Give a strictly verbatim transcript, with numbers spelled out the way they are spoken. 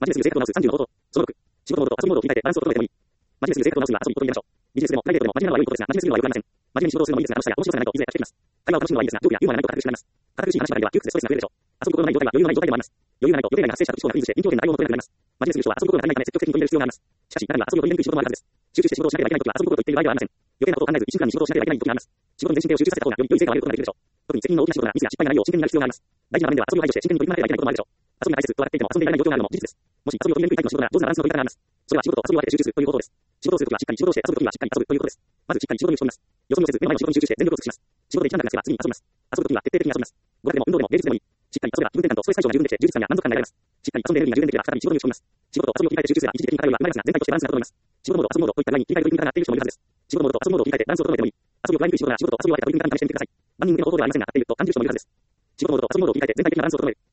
マジでする生活を直すさんじゅうの方法。そのろく、仕事モードと遊びモードを切り替えてバランスを整えてもいい。マジでする生活を直すには遊びと入れましょう。ビジネスでもプライベートでも真面目なのはいいことですが、真面目すぎるのは良くありません。真面目に仕事をするのもいいですが、楽しさや面白さがないといずれ飽きてきます。会話を楽しむのはいいですが、ジョークやユーモアがないと堅苦しくなります。堅苦しい話ばかりでは窮屈でストレスが増えるでしょう。遊ぶことのない状態は余裕のない状態でもあります。余裕がないと予定外が発生した時がフリーズして臨機応変な対応を求めなくなります。真面目すぎる人は遊ぶことが足りないため積極的に取り入れる必要があります。しかし、中には遊びを取り入れにくい仕事もあるはずです。集中して仕事をしなければいけない時は遊ぶことを言っている場合ではありません。余計なことを考えず一心不乱に仕事をしなければいけない時があります。仕事に全身でを集中させた方がより良い成果を上げることができるでしょう。特に責任の大きな仕事がミスや失敗がないよう真剣になる必要があります。大事な場面では遊びを排除して真剣に取り組まなければいけないこともあるでしょう。遊びが大切と分かっていても遊んでいられない状況があるのも事実です。もし遊びを取り入れにくいタイプの仕事ならどうするバランスの取り方があります。それは仕事と遊びを分けて集中するという方法です。仕事をするときはしっかり仕事をして遊ぶときはしっかり遊ぶということです。まずしっかり仕事に打ち込みます。よそ見をせず目の前の仕事に集中して全力を尽くします。仕事で一段落がつけば次に遊びます。遊ぶときは徹底的に遊びます。語学でも運動でも芸術でもいい。しっかり遊べば気分転換とストレス解消が十分できて充実感や満足感が得られます。しっかり遊んでエネルギーが充電できれば再び仕事に打ち込みます。仕事と遊びを切り替えて集中すれば一時的に偏りは生まれますが全体としてバランスが整います。仕事モードと遊びモードといった具合に切り替えと取り組み方が合っている人もいるはずです。仕事モードと遊びモードを切り替えてバランスを整えてもいい。遊びを加えにくい仕事なら仕事と遊びを分けた取り組み方に試してみてください。万人向けの方法ではありませんが合っていると単純者もいるはずです。仕事モードと遊びモードを切り替えて全体的なバランスを整える。